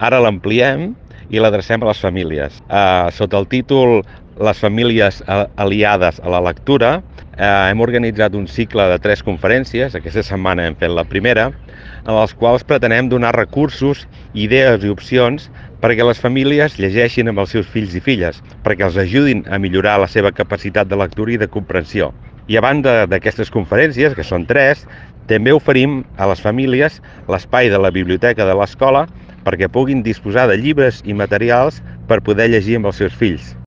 Ara l'ampliem i l'adrecem a les famílies. Sota el títol Les famílies aliades a la lectura, hem organitzat un cicle de 3 conferències, aquesta setmana hem fet la primera, en les quals pretenem donar recursos, idees i opcions perquè les famílies llegeixin amb els seus fills i filles, perquè els ajudin a millorar la seva capacitat de lectura i de comprensió. I a banda d'aquestes conferències, que són 3, també oferim a les famílies l'espai de la biblioteca de l'escola perquè puguin disposar de llibres i materials per poder llegir amb els seus fills.